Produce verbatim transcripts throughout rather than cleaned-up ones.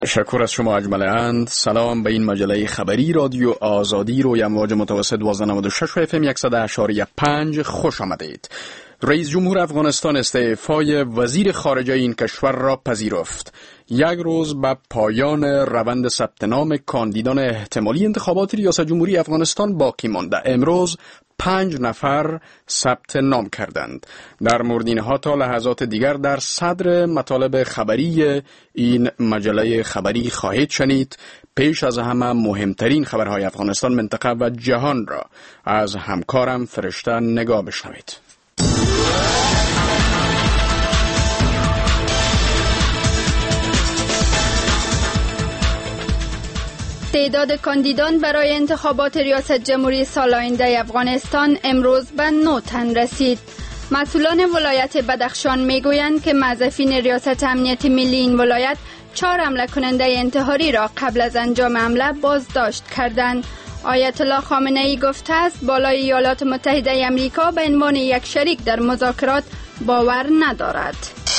تشکر از شما اجمل اند. سلام به این مجله خبری رادیو آزادی روی امواج متوسط دوازده نود و شش و اف ام صد و اشاری پنج خوش آمدید. رئیس جمهور افغانستان استعفای وزیر خارجه این کشور را پذیرفت. یک روز به پایان روند ثبت نام کاندیدان احتمالی انتخابات ریاست جمهوری افغانستان باقی مانده. امروز پنج نفر ثبت نام کردند. در مورد اینها تا لحظات دیگر در صدر مطالب خبری این مجله خبری خواهید شنید. پیش از همه مهمترین خبرهای افغانستان، منطقه و جهان را از همکارم فرشته نگاه بشنوید. تعداد کاندیدان برای انتخابات ریاست جمهوری سال آینده افغانستان امروز به نه تن رسید. مسئولان ولایت بدخشان میگویند که موظفین ریاست امنیت ملی این ولایت چهار حمله کننده انتحاری را قبل از انجام حمله بازداشت کردند. آیت الله خامنه ای گفته است بالای ایالات متحده آمریکا به عنوان یک شریک در مذاکرات باور ندارد.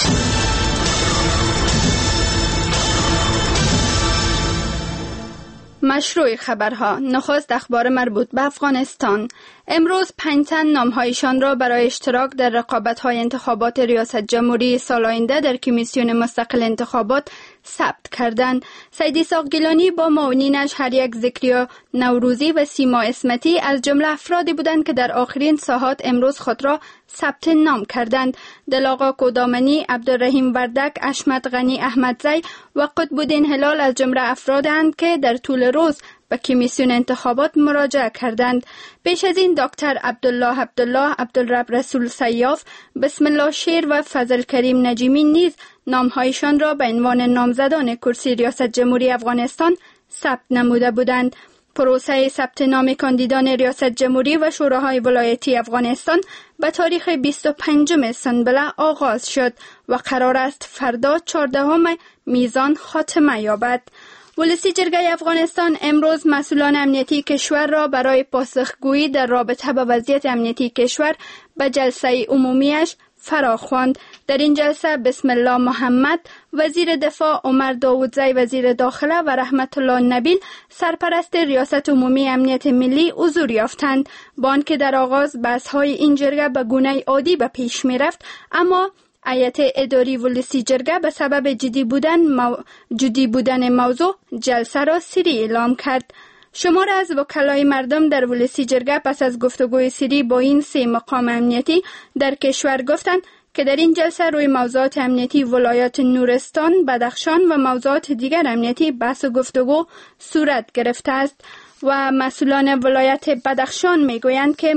مشروع خبرها. نخست اخبار مربوط به افغانستان. امروز پنج تن نامهایشان را برای اشتراک در رقابت‌های انتخابات ریاست جمهوری سال آینده در کمیسیون مستقل انتخابات ثبت کردند. سید اسحاق گیلانی با معاونینش هر یک ذکریا نوروزی و سیما اسمتی از جمله افرادی بودند که در آخرین ساعات امروز خود را ثبت نام کردند. دلاغا کودامنی، عبدالرحیم وردک، اشمت غنی احمدزی و قطب‌الدین هلال از جمله افرادند که در طول روز به کمیسیون انتخابات مراجعه کردند. پیش از این دکتر عبدالله عبدالله، عبدالرب رسول سیاف، بسم الله شیر و فضل کریم نجیمی نیز نامهایشان را به عنوان نامزدان کرسی ریاست جمهوری افغانستان ثبت نموده بودند. پروسه ثبت نام کاندیدان ریاست جمهوری و شوراهای ولایتی افغانستان به تاریخ بیست و پنجم سنبله آغاز شد و قرار است فردا چهاردهم میزان خاتمه یابد. ولسی جرگه افغانستان امروز مسئولان امنیتی کشور را برای پاسخگویی در رابطه با وضعیت امنیتی کشور به جلسه عمومیش فراخواند. در این جلسه بسم الله محمد وزیر دفاع، عمر داودزی وزیر داخله و رحمت الله نبیل سرپرست ریاست عمومی امنیت ملی حضور یافتند. با آنکه در آغاز بحث‌های این جرگه به گونه عادی به پیش می‌رفت، اما هیئت اداری ولسی جرگه به سبب جدی بودن مو... جدی بودن موضوع جلسه را سری اعلام کرد. شمار از وکلای مردم در ولسی جرگه پس از گفتگوی سری با این سه مقام امنیتی در کشور گفتند که در این جلسه روی موضوعات امنیتی ولایات نورستان، بدخشان و موضوعات دیگر امنیتی بحث و گفتگو صورت گرفته است. و مسئولان ولایت بدخشان میگویند که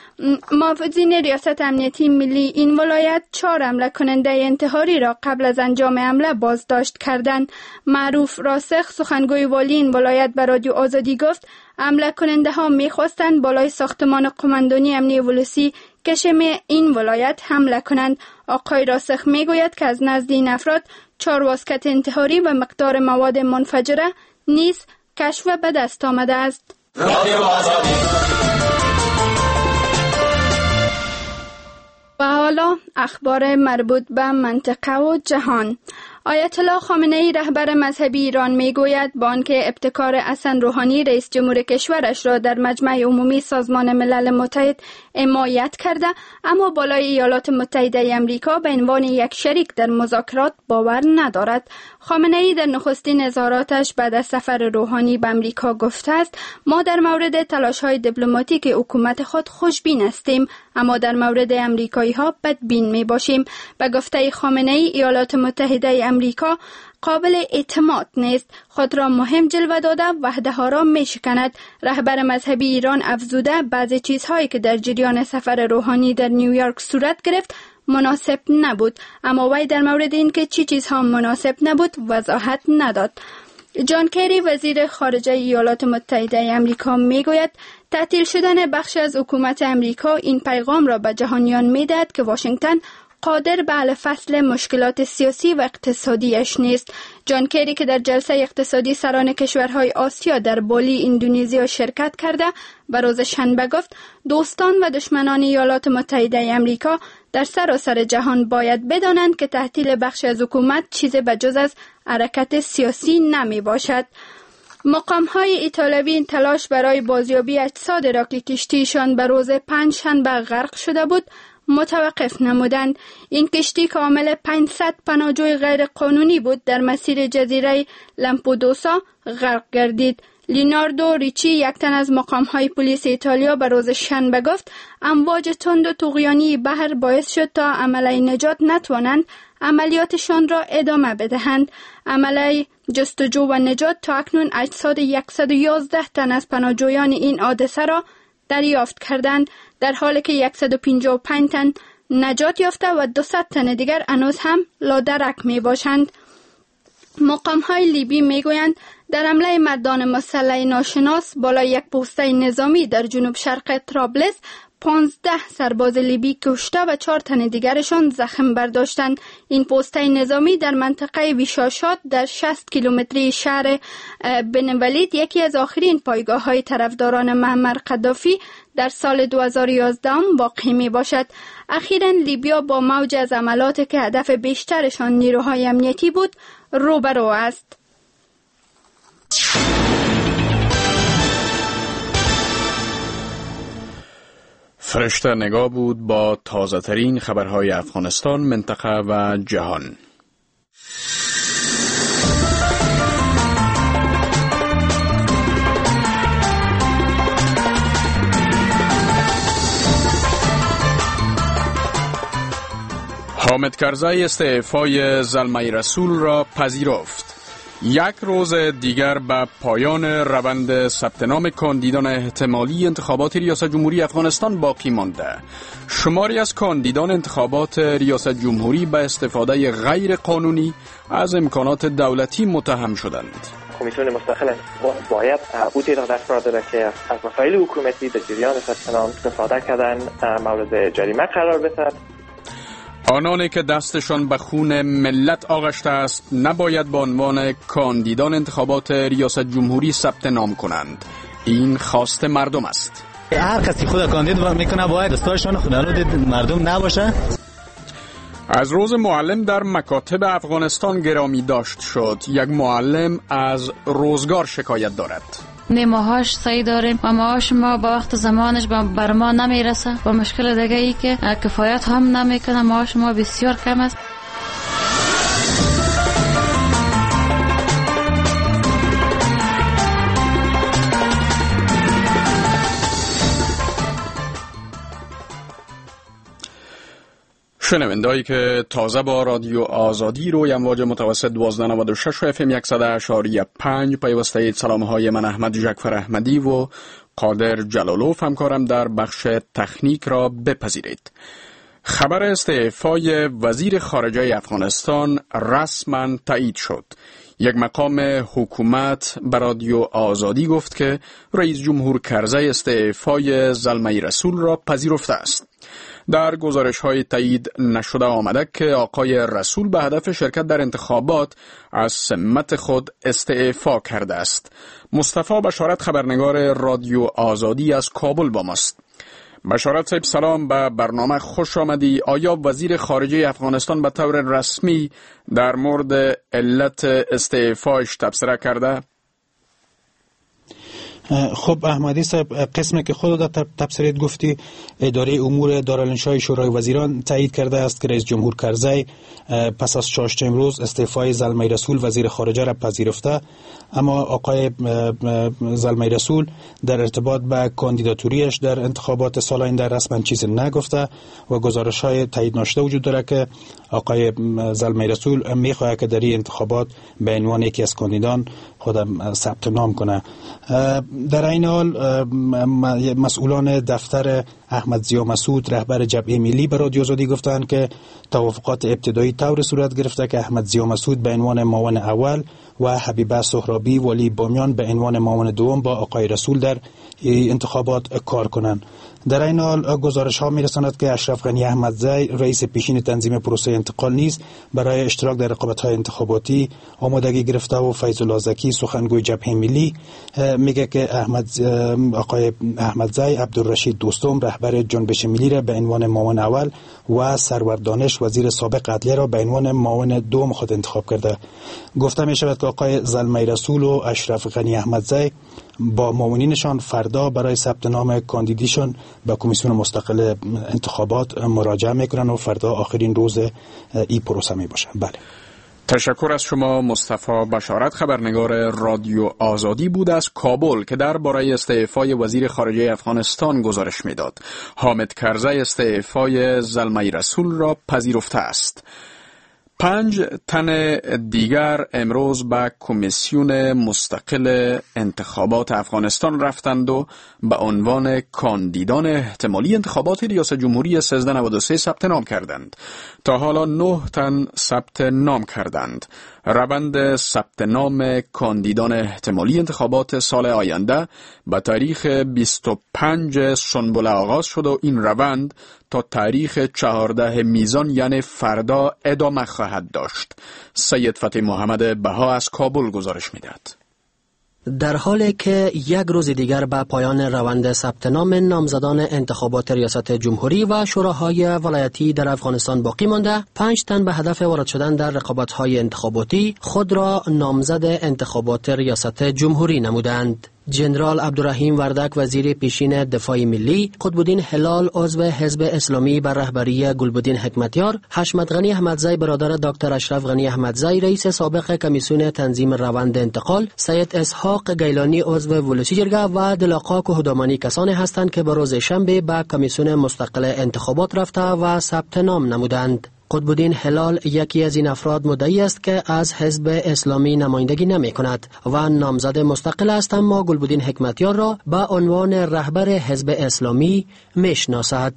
محافظین ریاست امنیتی ملی این ولایت چهار حمله کننده انتحاری را قبل از انجام حمله بازداشت کردند. معروف راسخ سخنگوی والی این ولایت به رادیو آزادی گفت حمله کننده ها میخواستند بالای ساختمان قماندانی امنی ولسی کشم این ولایت حمله کنند. آقای راسخ میگوید که از نزد این افراد چهار واسکت انتحاری و مقدار مواد منفجره نیز کشف به دست آمده است. و حالا اخبار مربوط به منطقه و جهان. آیت الله خامنه ای رهبر مذهبی ایران میگوید با آنکه ابتکار حسن روحانی رئیس جمهور کشورش را در مجمع عمومی سازمان ملل متحد حمایت کرده، اما بالای ایالات متحده آمریکا به عنوان یک شریک در مذاکرات باور ندارد. خامنه ای در نخستین اظهاراتش بعد از سفر روحانی به آمریکا گفته است ما در مورد تلاش‌های دیپلماتیک حکومت خود خوشبین هستیم، اما در مورد آمریکایی ها بدبین می باشیم. به گفته خامنه ای ایالات متحده آمریکا قابل اعتماد نیست، خود را مهم جلوه داده وعده ها را می شکند. رهبر مذهبی ایران افزوده بعضی چیزهایی که در جریان سفر روحانی در نیویورک صورت گرفت مناسب نبود، اما وی در مورد این که چی چیزها مناسب نبود وضاحت نداد. جان کری وزیر خارجه ایالات متحده آمریکا میگوید تعطیل شدن بخش از حکومت آمریکا این پیغام را به جهانیان میدهد که واشنگتن قادر به حل فصل مشکلات سیاسی و اقتصادیش نیست. جان کری که در جلسه اقتصادی سران کشورهای آسیا در بالی اندونزیا شرکت کرده به روز شنبه گفت دوستان و دشمنان ایالات متحده آمریکا در سراسر جهان باید بدانند که تعطیل بخش از حکومت چیزی به جز از حرکت سیاسی نمی باشد. مقام‌های ایتالوی تلاش برای بازیابی اجساد را که کشتیشان به روز پنجشنبه غرق شده بود متوقف نمودند. این کشتی که حامل پانصد پناهجوی غیر قانونی بود در مسیر جزیره لامپدوسا غرق گردید. لیناردو ریچی یک تن از مقام‌های پلیس ایتالیا به روز شنبه گفت امواج تند و طغیانی بحر باعث شد تا عملیه نجات نتوانند عملیاتشان را ادامه بدهند. عملیه جستجو و نجات تا اکنون اجساد صد و یازده تن از پناهجویان این حادثه را دریافت کردند، در حالی که صد و پنجاه و پنج تن نجات یافته و دویست تن دیگر هنوز هم لادرک می باشند. مقام‌های لیبی می گویند در حمله مردان مسلح ناشناس بالای یک پوسته نظامی در جنوب شرق طرابلس پانزده سرباز لیبی کشته و چهار تن دیگرشان زخم برداشتند. این پوسته نظامی در منطقه ویشاشات در شصت کیلومتری شهر بنولید یکی از آخرین پایگاه های طرفداران معمر قذافی در سال دو هزار و یازده واقع می باشد. اخیراً لیبیا با موج از حملات که هدف بیشترشان نیروهای امنیتی بود روبرو است. فرشته نگاه بود با تازه ترین خبرهای افغانستان، منطقه و جهان. حامد کرزی استعفای زلمه رسول را پذیرفت. یک روز دیگر به پایان روند ثبت نام کاندیدان احتمالی انتخابات ریاست جمهوری افغانستان باقی مانده. شماری از کاندیدان انتخابات ریاست جمهوری به استفاده غیر قانونی از امکانات دولتی متهم شدند. کمیسیون مستقل باید او تعداد افراد را که از مسائل حکومتی در جریان ثبت نام استفاده کردن مورد جریمه قرار بدهد. آنانی که دستشان به خون ملت آغشته است نباید به عنوان کاندیدان انتخابات ریاست جمهوری ثبت نام کنند. این خواست مردم است. هر کسی خود کاندید میکنه باید دستایشان خودآلود مردم نباشه. از روز معلم در مکاتب افغانستان گرامی داشت شد. یک معلم از روزگار شکایت دارد. ماهاش سعی داریم و معاش ما با وقت زمانش بر ما نمیرسه و مشکل دیگه ای که کفایت هم نمیکنه، معاش ما بسیار کم است. شنوندهایی که تازه با رادیو آزادی روی امواج متوسط دوازده نود و شش و اف ام صد و اشاری پنج پیوسته اید، سلام های من احمد جعفر احمدی و قادر جلالوف همکارم در بخش تکنیک را بپذیرید. خبر استعفای وزیر خارجه افغانستان رسما تایید شد. یک مقام حکومت به رادیو آزادی گفت که رئیس جمهور کرزی استعفای زلمه رسول را پذیرفته است. در گزارش های تایید نشده آمده که آقای رسول به هدف شرکت در انتخابات از سمت خود استعفا کرده است. مصطفی بشارت خبرنگار رادیو آزادی از کابل با ماست. بشارت صاحب سلام، به برنامه خوش آمدی. آیا وزیر خارجه افغانستان به طور رسمی در مورد علت استعفایش تبصره کرده؟ خب احمدی صاحب، قسمی که خود در تبصره‌ات گفتی، اداره امور دارالانشای شورای وزیران تایید کرده است که رئیس جمهور کرزی پس از چهارشنبه امروز استعفای زلمه رسول وزیر خارجه را پذیرفته، اما آقای زلمه رسول در ارتباط به کاندیداتوریش در انتخابات سال آینده رسما چیزی نگفته و گزارش‌های تایید نشده وجود دارد که آقای زلمه رسول می‌خواهد که در این انتخابات به عنوان یکی از کاندیدان خودم ثبت نام کنه. در این حال مسئولان دفتر احمد ضیا مسعود رهبر جبهه ملی به رادیو آزادی گفتند که توافقات ابتدایی طور صورت گرفته که احمد ضیا مسعود به عنوان معاون اول و حبیبه سهرابی ولی بامیان به عنوان معاون دوم با آقای رسول در انتخابات کار کنند. در این حال گزارش ها میرساند که اشرف غنی احمدزی رئیس پیشین تنظیم پروسه انتقال نیز برای اشتراک در رقابت های انتخاباتی آمادگی گرفته و فیض الله زکی سخنگوی جبهه ملی میگه که احمد آقای احمدزی عبدالرشید دوستم رهبر جنبش ملی را به عنوان معاون اول و سرور دانش وزیر سابق عدلیه را به عنوان معاون دوم خود انتخاب کرده. گفته می شود که آقای زلمه رسول و اشرف غنی احمدزی با معاونینشان فردا برای ثبت نام کاندیدیشون به کمیسیون مستقل انتخابات مراجعه میکنن و فردا آخرین روز ای پروسه می باشه. بله. تشکر از شما مصطفی بشارت، خبرنگار رادیو آزادی بود از کابل که درباره استعفای وزیر خارجه افغانستان گزارش میداد. حامد کرزی استعفای زلمه رسول را پذیرفته است. پنج تن دیگر امروز به کمیسیون مستقل انتخابات افغانستان رفتند و به عنوان کاندیدان احتمالی انتخابات ریاست جمهوری سیزده نود و سه ثبت نام کردند. تا حالا نه تن ثبت نام کردند. روند ثبت نام کاندیدان احتمالی انتخابات سال آینده به تاریخ بیست و پنج سنبل آغاز شد و این روند تا تاریخ چهارده میزان یعنی فردا ادامه خواهد داشت. سید فتح محمد بها از کابل گزارش میدهد. در حالی که یک روز دیگر به پایان روند ثبت نام نامزدان انتخابات ریاست جمهوری و شوراهای ولایتی در افغانستان باقی مانده، پنج تن به هدف وارد شدن در رقابت‌های انتخاباتی خود را نامزد انتخابات ریاست جمهوری نمودند. جنرال عبدالرحیم وردک وزیر پیشین دفاع ملی، قطبالدین هلال عضو حزب اسلامی بر رهبری گلبدین حکمتیار، حشمت غنی احمدزی برادر دکتر اشرف غنی احمدزی رئیس سابق کمیسیون تنظیم روند انتقال، سید اسحاق گیلانی عضو ولسی جرگه و دلاقا کهدامانی کسانی هستند که به روز شنبه به کمیسیون مستقل انتخابات رفته و ثبت نام نمودند. قطبالدین هلال یکی از این افراد مدعی است که از حزب اسلامی نمایندگی نمی کند و نامزد مستقل است، اما گلبدین حکمتیار را به عنوان رهبر حزب اسلامی میشناسد.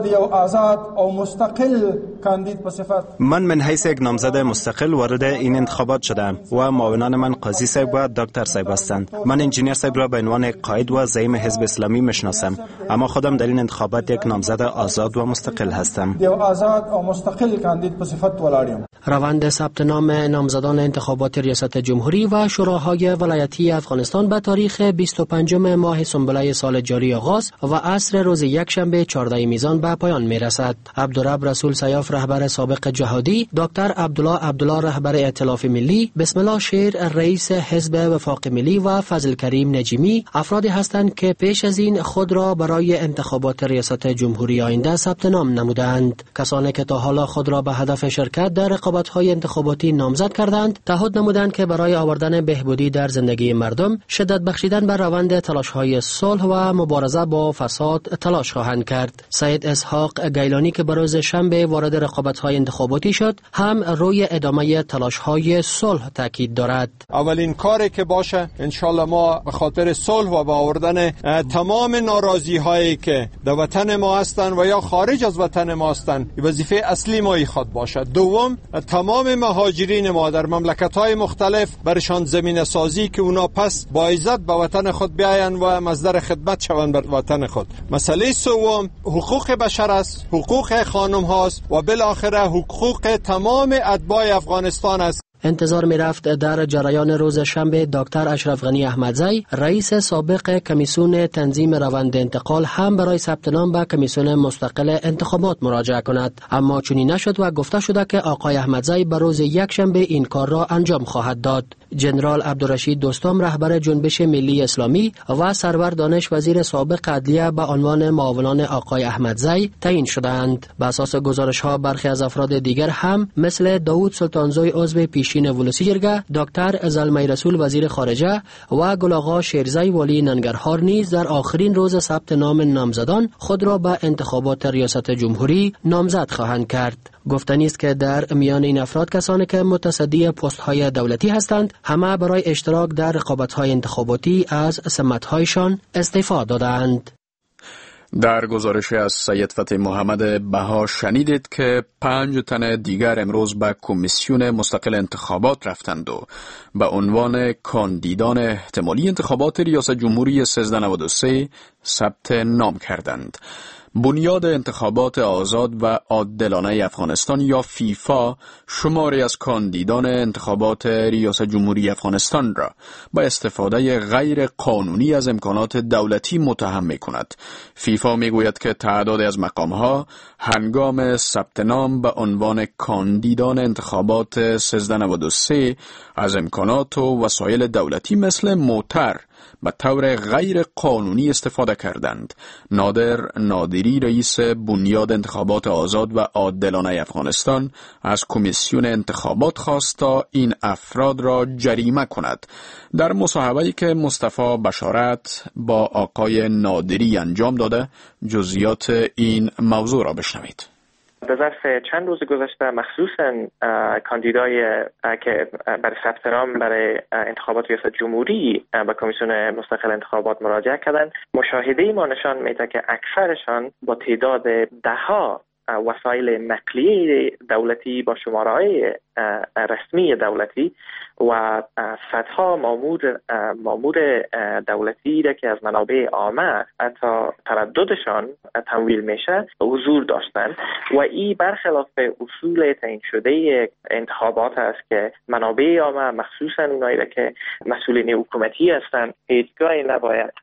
من من حیث یک نامزد مستقل وارد این انتخابات شدم و معاونان من قاضی صاحب و دکتر صاحب هستند. من انجینیر صاحب را به عنوان قائد و زعیم حزب اسلامی میشناسم، اما خودم در این انتخابات یک نامزد آزاد و مستقل هستم. روند ثبت نام نامزدان انتخابات ریاست جمهوری و شوراهای ولایتی افغانستان به تاریخ بیست و پنجم ماه سنبله سال جاری آغاز و عصر روز یکشنبه چهارده میزان به پایان می رسد. عبدالرب رسول سیاف رهبر سابق جهادی، دکتر عبدالله عبدالله رهبر ائتلاف ملی، بسم الله شیر رئیس حزب وفاق ملی و فضل کریم نجیمی افرادی هستند که پیش از این خود را برای انتخابات ریاست جمهوری آینده ثبت نام نمودند. کسانی که تا حالا خود را به هدف شرکت در رقابت‌های انتخاباتی نامزد کردند، تعهد نمودند که برای آوردن بهبودی در زندگی مردم، شدت بخشیدن بر روند تلاش‌های صلح و مبارزه با فساد تلاش خواهند کرد. سید اسحاق گیلانی که به روز شنبه وارد رقابت‌های انتخاباتی شد، هم روی ادامه تلاش‌های صلح تاکید دارد. اولین کاری که باشه انشالله ما به خاطر صلح و با آوردن تمام ناراضی‌هایی که در وطن ما هستند و یا خارج از وطن ما هستند، وظیفه اصلی ما خود باشد. دوم، تمام مهاجرین ما در مملکت‌های مختلف برشان زمینه سازی که اونا پس با عزت به وطن خود بیاین و مصدر خدمت شوند بر وطن خود. مسئله سوم حقوق بشر است، حقوق خانم هاست و بالاخره حقوق تمام اتباع افغانستان است. انتظار می رفت در جریان روز شنبه دکتر اشرف غنی احمدزی رئیس سابق کمیسیون تنظیم روند انتقال هم برای ثبت نام به کمیسیون مستقل انتخابات مراجعه کند، اما چنین نشد و گفته شده که آقای احمدزی به روز یک شنبه این کار را انجام خواهد داد. جنرال عبدالرشید دوستم رهبر جنبش ملی اسلامی و سرور دانش وزیر سابق عدلیه به عنوان معاونان آقای احمدزی تعیین شدند. بر اساس گزارش‌ها برخی از افراد دیگر هم مثل داوود سلطانزوی عضو پیشین ولسی جرگه، دکتر زلمه رسول وزیر خارجه و گل‌آقا شیرزی والی ننگرهار نیز در آخرین روز ثبت نام نامزدان خود را به انتخابات ریاست جمهوری نامزد خواهند کرد. گفتنی است که در میان این افراد کسانی که متصدی پست‌های دولتی هستند، همه برای اشتراک در رقابت‌های انتخاباتی از سمت‌هایشان استعفا دادند. در گزارش از سید فتح محمد بها شنیدید که پنج تن دیگر امروز به کمیسیون مستقل انتخابات رفتند و به عنوان کاندیدان احتمالی انتخابات ریاست جمهوری سیزده نود و سه ثبت نام کردند. بنیاد انتخابات آزاد و عادلانه افغانستان یا فیفا شماری از کاندیدان انتخابات ریاست جمهوری افغانستان را با استفاده غیر قانونی از امکانات دولتی متهم می کند. فیفا می گوید که تعداد از مقامها هنگام ثبت نام به عنوان کاندیدان انتخابات سیزده نود و سه از امکانات و وسایل دولتی مثل موتر به طور غیر قانونی استفاده کردند. نادر نادری رئیس بنیاد انتخابات آزاد و عادلانه افغانستان از کمیسیون انتخابات خواست تا این افراد را جریمه کند. در مصاحبه‌ای که مصطفی بشارت با آقای نادری انجام داده جزئیات این موضوع را بشنوید. در ظرف چند روز گذشته مخصوصاً کاندیدای که برای ثبت نام برای انتخابات ریاست جمهوری به کمیسیون مستقل انتخابات مراجعه کردند، مشاهده ما نشان میده که اکثرشان با تعداد دهها وسایل نقلیه دولتی با شماره‌های رسمی دولتی و صدها مامور مامور دولتی را که از منابع عامه حتی ترددشان تمویل میشه حضور داشتند و این برخلاف اصول تعیین شده انتخابات است که منابع عامه مخصوصا اونایی را که مسئولین حکومتی هستند هیچگاهی نباید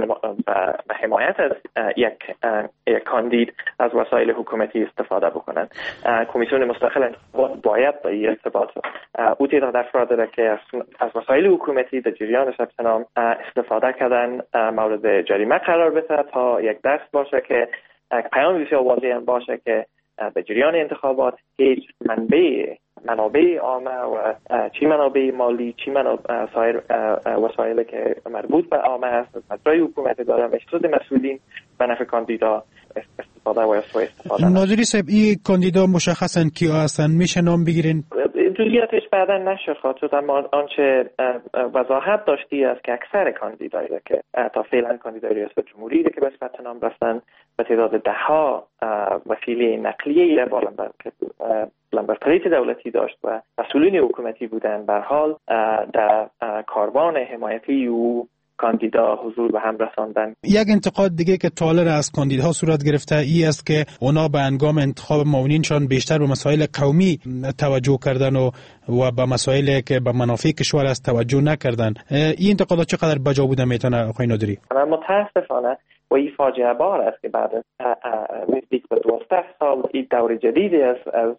به حمایت از یک یک کاندید از وسایل حکومتی استفاده بکنند. کمیسیون مستقل انتخابات باید به این ارتباط او تعداد افراد را که از وسایل حکومتی در جریان ثبت نام استفاده کردن مورد جریمه قرار بده تا یک درس باشه که پیام بسیار واضح هم باشه که به جریان انتخابات هیچ منبع منابع عامه و چی منابع مالی چی منابع سایر وسایل که مربوط به عامه است مجرای حکومت داره مشروط مسئولین به نفع کاندیدا استفاده و سوء استفاده. ناظری صاحب این کاندیدا مشخصا کیا هستن میشه نام بگیرین؟ جزئیاتش بعدا نشه خواهد شد، اما آنچه وضاحت داشتی است که اکثر کاندیدایی که تا فعلا کاندیدای ریاست جمهوری که به ثبت نام رفتن به تعداد دهها وسیله نقلیه با لمبر لمبر پلیت دولتی داشت و مسئولین حکومتی بودن به حال در کاروان حمایتی او کاندیدا حضور به هم رساندن. یک انتقاد دیگه که تالر از کاندیدها صورت گرفته ای است که اونا به هنگام انتخاب معاونینشان بیشتر به مسائل قومی توجه کردن و و به مسائلی که به منافع کشور است توجه نکردن. این انتقادات چقدر بجا بوده میتونه آقای نادری؟ متاسفانه و این فاجعه بار است که بعد نزدیک به دوازده سال این دور جدیدی است از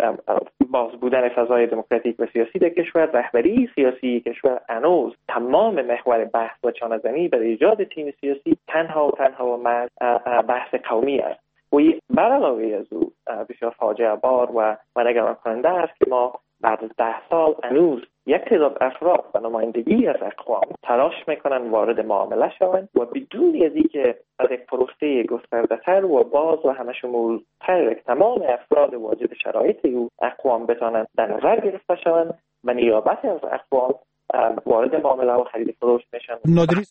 باز بودن فضای دموکراتیک و سیاسی در کشور، رهبری سیاسی کشور هنوز تمام محور بحث و چانه‌زنی برای ایجاد تیم سیاسی تنها و تنها و مرز بحث قومی است و این بر علاوه از او بسیار فاجعه بار و و نگران کننده است که ما بعد از ده سال هنوز یک تعداد افراد و نمایندگی از اقوام تلاش میکنن وارد معامله شوند و بدون از اینکه از یک پروسه گسترده‌تر و باز و همه شمول‌تر تمام افراد واجد شرایط او اقوام بتوانند در نظر گرفته شوند و نیابت از اقوام وارد معامله و خرید فروش میشن. نادری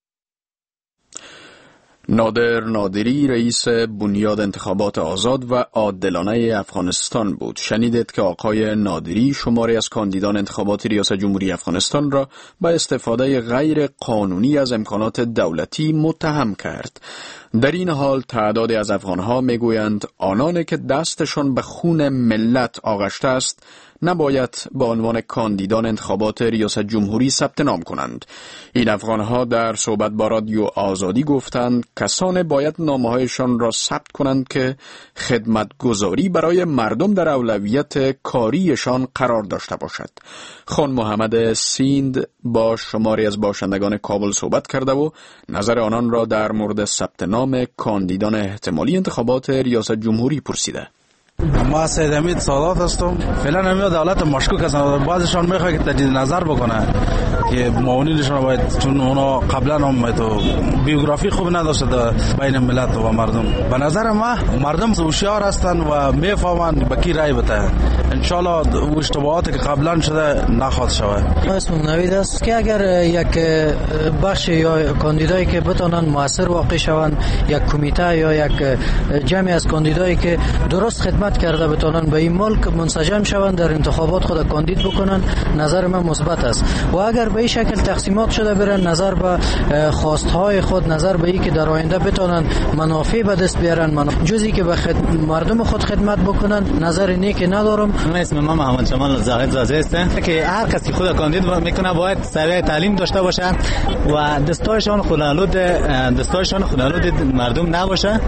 نادر نادری رئیس بنیاد انتخابات آزاد و عادلانه افغانستان بود. شنیدید که آقای نادری شماری از کاندیدان انتخابات ریاست جمهوری افغانستان را با استفاده غیر قانونی از امکانات دولتی متهم کرد. در این حال تعدادی از افغانها میگویند آنانی که دستشان به خون ملت آغشته است نباید به عنوان کاندیدان انتخابات ریاست جمهوری ثبت نام کنند. این افغانها در صحبت با رادیو آزادی گفتند کسانی باید نامه‌هایشان را ثبت کنند که خدمتگزاری برای مردم در اولویت کاریشان قرار داشته باشد. خان محمد سیند با شماری از باشندگان کابل صحبت کرده و نظر آنان را در مورد ثبت نام کاندیدان احتمالی انتخابات ریاست جمهوری پرسیده. ما سید امید سادات هستم. فعلا همه دولت مشکوک هستن. بعضشان میخواد که تجدید نظر بکنه که معاونینشان باید، چون اونا قبلا هم تو بیوگرافی خوب نداشته بین ملت و مردم. به نظر ما مردم هوشیار هستن و میفهمند به کی رای بده. ان شاء الله اشتباهاتی که قبلا شده نخواهد شود. اسمم نوید است که اگر یک بخش یا کاندیدایی که بتونن موثر واقع شوند، یک کمیته یا یک جمعی از کاندیدایی که درست خدمت کرده بتونن به این ملک منسجم شوند، در انتخابات خود کاندید بکنن، نظر من مثبت است. و اگر به این شکل تقسیمات شده برن، نظر به خواستهای خود، نظر به این که در آینده بتونن منافع به دست بیارن، جزی که به خد... مردم خود خدمت بکنن، نظر نیک ندارم. من اسم من محمد جمال زاهد زاده است که هر کسی خود کاندید میکنه باید سویه تعلیم داشته باشه و دستایشان خودآلود دستایشان خودآلود مردم نباشه.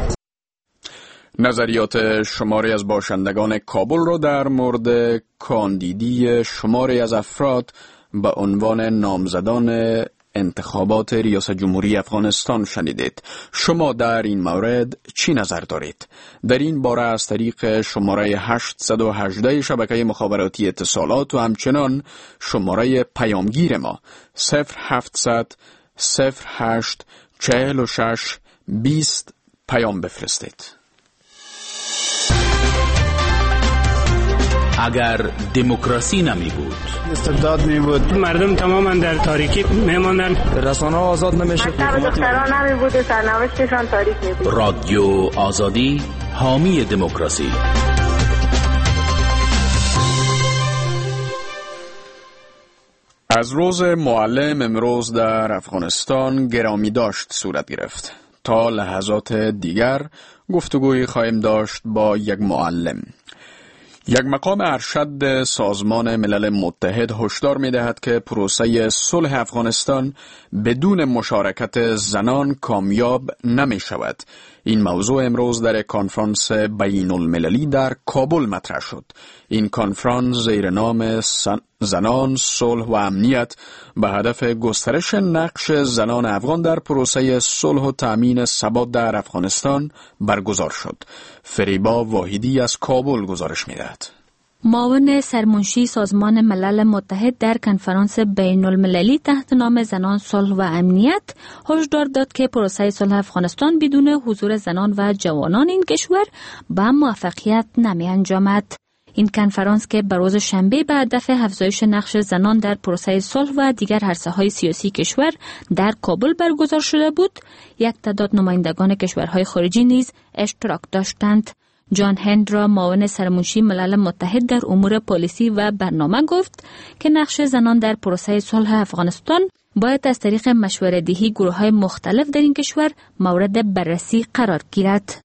نظریات شماری از باشندگان کابل را در مورد کاندیدی شماری از افراد به عنوان نامزدان انتخابات ریاست جمهوری افغانستان شنیدید. شما در این مورد چی نظر دارید؟ در این باره از طریق شماره هشتصد و هجده شبکه مخابراتی اتصالات و همچنان شماره پیامگیر ما صفر هفتصد صفر هشت چهل و شش بیست پیام بفرستید. اگر دموکراسی نمی بود، استبداد می بود، مردم تماما در تاریکی می ماندن، رسانه آزاد نمی شد، دختران نمی بود و سرنوشتشان تاریک می بود. رادیو آزادی حامی دموکراسی. از روز معلم امروز در افغانستان گرامی داشت صورت گرفت. تا لحظات دیگر گفتگوی خواهیم داشت با یک معلم. یک مقام ارشد سازمان ملل متحد هشدار می‌دهد که پروسه صلح افغانستان بدون مشارکت زنان کامیاب نمی‌شود. این موضوع امروز در کنفرانس بین المللی در کابل مطرح شد. این کنفرانس زیر نام زنان، صلح و امنیت به هدف گسترش نقش زنان افغان در پروسه صلح و تأمین ثبات در افغانستان برگزار شد. فریبا واحدی از کابل گزارش می‌دهد. معاون سرمنشی سازمان ملل متحد در کنفرانس بین المللی تحت نام زنان، صلح و امنیت هشدار داد که پروسه صلح افغانستان بدون حضور زنان و جوانان این کشور به موفقیت نمی انجامد. این کنفرانس که به روز شنبه به هدف افزایش نقش زنان در پروسه صلح و دیگر عرصه‌های سیاسی کشور در کابل برگزار شده بود، یک تعداد نمایندگان کشورهای خارجی نیز اشتراک داشتند. جان هندرا، معاون سرمنشی ملل متحد در امور پالیسی و برنامه، گفت که نقش زنان در پروسه صلح افغانستان باید از طریق مشوره‌دهی گروه‌های مختلف در این کشور مورد بررسی قرار گیرد.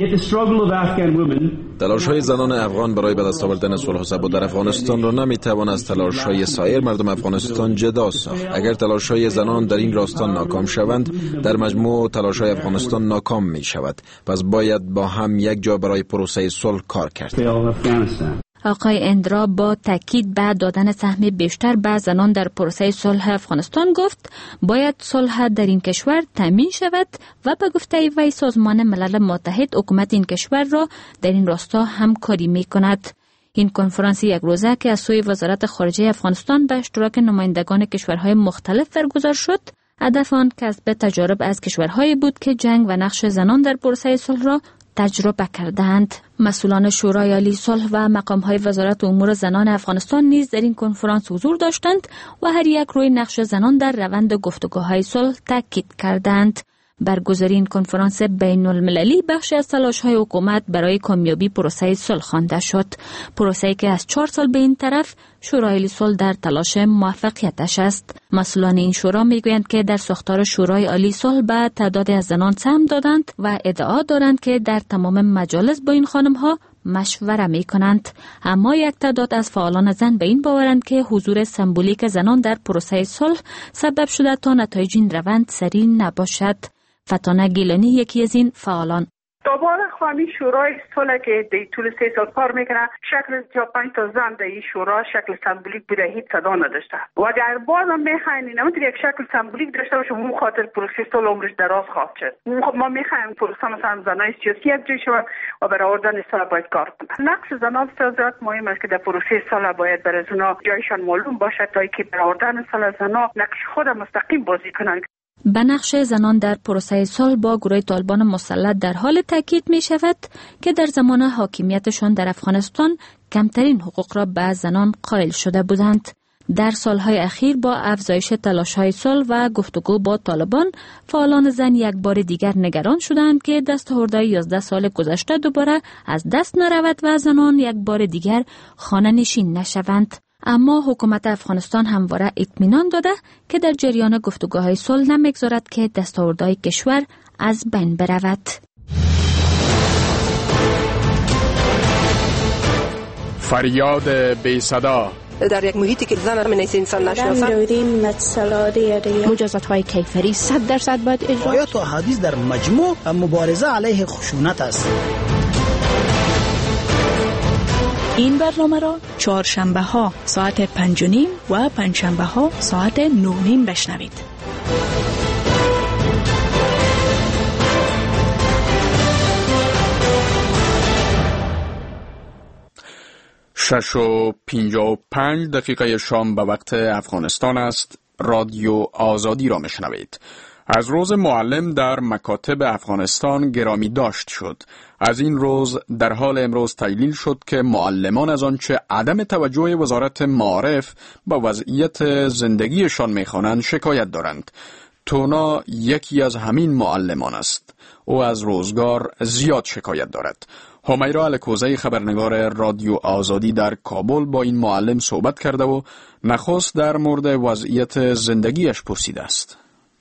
تلاش‌های زنان افغان برای به دست آوردن صلح و ثبات در افغانستان را نمی‌توان از تلاش‌های سایر مردم افغانستان جدا ساخت. اگر تلاش‌های زنان در این راستا ناکام شوند، در مجموع تلاش‌های افغانستان ناکام می‌شود. پس باید با هم یک جا برای پروسه صلح کار کرد. آقای اندرا با تاکید به دادن سهم بیشتر به زنان در پروسه صلح افغانستان گفت باید صلح در این کشور تامین شود و به گفته وی سازمان ملل متحد حکومت این کشور را در این راستا همکاری می کند. این کنفرانس یک روزه که از سوی وزارت خارجه افغانستان به اشتراک نمایندگان کشورهای مختلف برگزار شد، هدف آن کسب تجارب از کشورهایی بود که جنگ و نقش زنان در پروسه صلح را تجربه کردند. مسئولان شورای عالی صلح و مقام‌های وزارت امور زنان افغانستان نیز در این کنفرانس حضور داشتند و هر یک روی نقش زنان در روند گفتگوهای صلح تاکید کردند. برگزاری این کنفرانس بین المللی بخشی از تلاش‌های حکومت برای کامیابی پروسه صلح خوانده شد. پروسه‌ای که از چهار سال به این طرف شورای عالی صلح در تلاش موفقیتش است. مسئولان این شورا میگویند که در ساختار شورای عالی صلح به تعدادی از زنان سهم دادند و ادعا دارند که در تمام مجالس با این خانم‌ها مشوره می کنند. اما یک تعداد از فعالان زن به این باورند که حضور سمبولیک زنان در پروسه صلح سبب شده تا نتایج این روند سریع نباشد. فتانه گیلانی یکی از این فعالان. دوباره خواهی شورای صلح که در طول سه سال کار میکنه شکل جا پنج تا زن در این شورا شکل سمبولیک بوده، هیچ صدا نداشته و اگر باز هم میخواین نمیتونی یک شکل سمبولیک داشته باشه اون خاطر پروسه صلح عمرش دراز خواهد شد. ما میخوایم پروسه مثلا زنای سیاسی یک جای شود و برای آوردن صلح باید کار کنه. نقش زنان بسیار مهم است که در پروسه صلح باید برای زنها جایشان معلوم باشه تا اینکه برای آوردن صلح زنها نقش خود مستقیم بازی کنند. به نقش زنان در پروسه صلح با گروه طالبان مسلح در حال تاکید می شود که در زمان حاکمیتشان در افغانستان کمترین حقوق را به زنان قائل شده بودند. در سالهای اخیر با افزایش تلاش‌های صلح و گفتگو با طالبان، فعالان زن یک بار دیگر نگران شدند که دستاوردهای یازده سال گذشته دوباره از دست نرود و زنان یک بار دیگر خانه نشین نشوند. اما حکومت افغانستان همواره اطمینان داده که در جریان گفتگوهای صلح نمیگذارد که دستاوردهای کشور از بین برود. فریاد بی صدا در یک محیطی که زن همین نیست انسان نشناسن. مجازات های کیفری صد درصد باید اجرا. آیات و حدیث در مجموع مبارزه علیه خشونت است. این برنامه را چهارشنبه ها ساعت پنج و نیم و پنجشنبه ها ساعت نه و نیم بشنوید. شش و پینجاه و پنج دقیقه شام به وقت افغانستان است. رادیو آزادی را میشنوید. از روز معلم در مکاتب افغانستان گرامی داشت شد. از این روز در حال امروز تحلیل شد که معلمان از آنچه عدم توجه وزارت معارف به وضعیت زندگیشان میخوانند شکایت دارند. تونا یکی از همین معلمان است. او از روزگار زیاد شکایت دارد. همیرا الکوزی خبرنگار رادیو آزادی در کابل با این معلم صحبت کرده و نخست در مورد وضعیت زندگیش پرسیده است.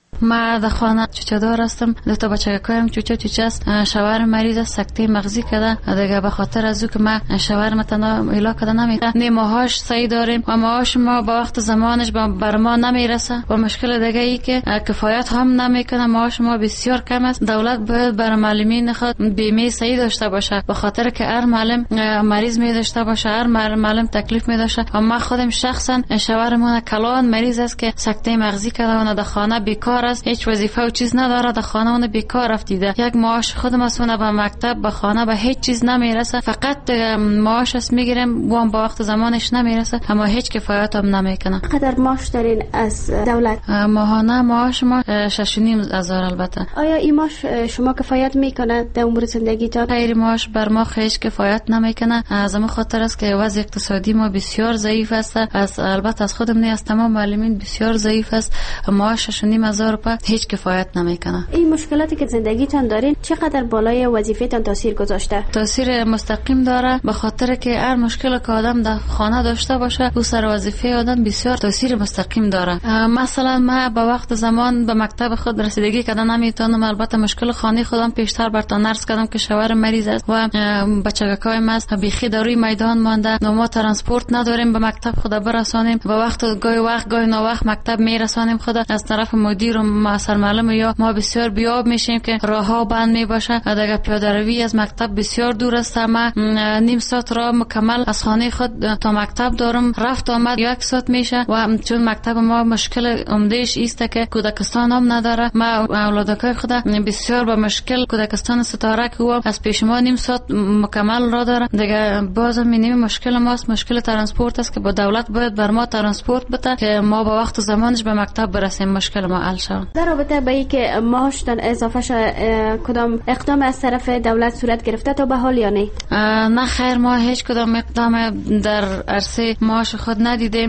ما در خانه چوچه دار هستم. دو تا بچگکایم چوچه چوچه است. شوهر مریض است، سکته مغزی کرده. دیگه به خاطر از او که ما شوهر متنا علاج کرده نمیره. نه ماهاش صحیح داریم و ماهاش ما با وقت زمانش بر ما نمیرسه و مشکل دیگه ای که کفایت هم نمیکنه. ماهاش ما بسیار کم است. دولت باید برای معلمین خود بیمه صحیح داشته باشه، به خاطر که هر معلم مریض می داشته باشه، هر معلم تکلیف می داشته. و ما خودم شخصا شوهرمون کلان مریض است که سکته مغزی کرده و در خانه بیکار است، هیچ وظیفه و چیز نداره، در خانه اون بیکار رفتیده. یک معاش خود مسونه به مکتب به خانه به هیچ چیز نمیرسه، فقط معاش است میگیریم و هم با وقت زمانش نمیرسه، اما هیچ کفایت هم نمیکنه. قدر معاش دارین از دولت؟ ماهانه معاش ما شش و نیم هزار. البته آیا این معاش شما کفایت میکنه در امور زندگیتان؟ غیر معاش بر ما هیچ کفایت نمیکنه. از همون خاطر است که وضع اقتصادی ما بسیار ضعیف است. از البته از خودم نه، از تمام معلمین بسیار ضعیف است. معاش شش و نیم هزار هیچ کفایت نمیکنه. این مشکلاتی که زندگیتان دارین چقدر بالای وظیفه‌تان تاثیر گذاشته؟ تاثیر مستقیم داره، به خاطر که هر مشکل که آدم در خانه داشته باشه او سر وظیفه آدم بسیار تاثیر مستقیم داره. مثلا ما به وقت زمان به مکتب خود رسیدگی کردن نمیتونم. البته مشکل خانه خودم پیشتر برتون عرض کردم که شوهر مریض است و بچگکای ما است، بیخی در روی میدان مانده. ما ترانسپورت نداریم به مکتب خود برسانیم. به وقت گاهی وقت گاهی ناوقت مکتب میرسانیم خود. از طرف مدیر ما سرمعلم یا ما بسیار بیاب میشیم که راه ها بند می باشه. دیگه پیاده روی از مکتب بسیار دور است. ما نیم ساعت را مکمل از خانه خود تا مکتب دارم، رفت آمد یک ساعت میشه و چون مکتب ما مشکل عمدهش است که کودکستان هم نداره. ما اولادکای خود بسیار با مشکل کودکستان ستاره که او از پیش ما نیم ساعت مکمل را داره. دیگه بازم این مشکل ماست، مشکل ترانسپورت است که با دولت باید بر ما ترانسپورت بده که ما با وقت زمانش به مکتب برسیم، مشکل ما حل شود. در رابطه با اینکه معاشتان اضافه شده کدام اقدام از طرف دولت صورت گرفته تا به حال یا نه؟ نه خیر، ما هیچ کدام اقدام در عرصه معاش خود ندیدیم.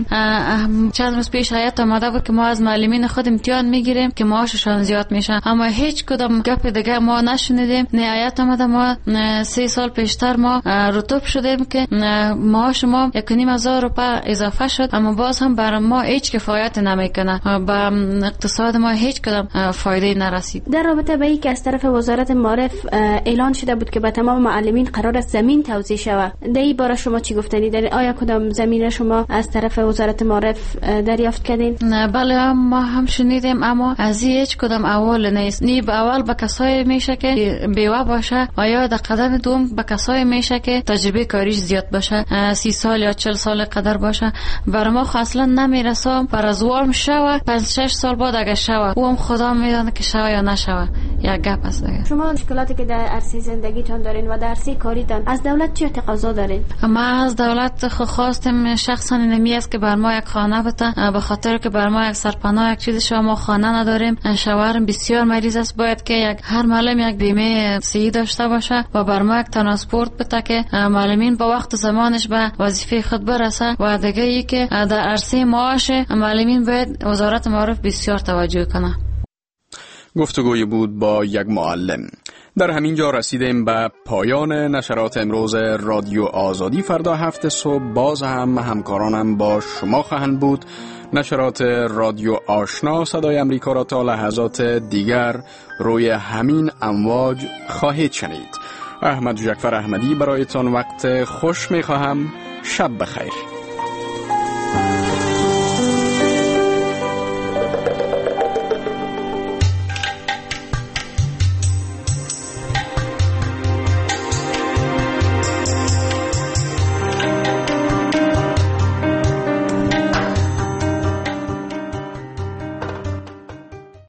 چند روز پیش هیئت آمده بود که ما از معلمین خود امتحان میگیریم که معاششان زیاد میشه، اما هیچ کدام گپ دیگه ما نشنیدیم. نهایت آمده ما سه سال پیشتر ما رتب شدیم که معاش ما یک و نیم هزار روپیه اضافه شد، اما باز هم برای ما هیچ کفایت نمیکنه. با اقتصاد ما هیچ کدام فایده نرسید. در رابطه به این که از طرف وزارت معارف اعلان شده بود که به تمام معلمین قرار است زمین توزیع شود، در این باره شما چی گفتنی دارین؟ آیا کدام زمین شما از طرف وزارت معارف دریافت کردین؟ نه بله ما هم شنیدیم، اما از هیچ کدام اول نیست. نی به اول به کسایی میشه که بیوه باشه و یا در قدم دوم به کسایی میشه که تجربه کاریش زیاد باشه، سی سال یا چل سال قدر باشه. برای ما اصلا نمیرسه. پر از وام شوه پنج شش سال بعد اگه شوه و هم خدا میدونه که شوه یا نشوه، یک گپ است دیگه. شما مشکلاتی که در عرصه زندگیتون دارین و در عرصه کاریتون از دولت چه تقاضا دارین؟ ما از دولت خواستم شخصا نمی است که بر ما یک خانه بده، به خاطر که بر ما یک سرپناه یک چیز شما خانه نداریم. شوهرم بسیار مریض است، باید که یک هر معلم یک بیمه صحی داشته باشه و بر ما یک ترانسپورت بده که معلمین با وقت زمانش به وظیفه خود برسه. و دیگه ای که در عرصه معاش معلمین باید وزارت معارف بسیار توجه کنه. گفتگوی بود با یک معلم. در همین جا رسیدیم به پایان نشرات امروز رادیو آزادی. فردا هفت صبح باز هم همکارانم با شما خواهند بود. نشرات رادیو آشنا صدای امریکا را تا لحظات دیگر روی همین امواج خواهید شنید. احمد جعفر احمدی برایتان وقت خوش می خواهم. شب بخیر.